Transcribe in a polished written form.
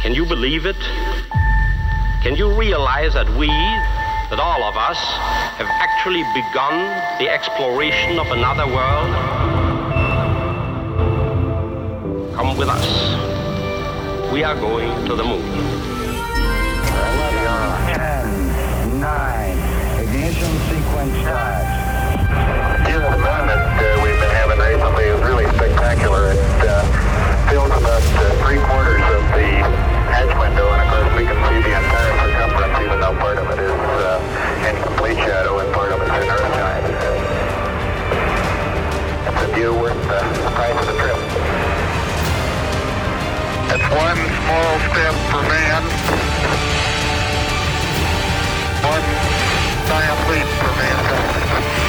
Can you believe it? Can you realize that that all of us, have actually begun the exploration of another world? Come with us. We are going to the moon. 10, 9, ignition sequence start. Yeah, the moon that we've been having recently is really spectacular. It fills about 3/4 of the hatch window, and of course we can see the entire circumference, even though part of it is in complete shadow and part of it's in earth time. It's a view worth the price of the trip. It's one small step for man, one giant leap for mankind.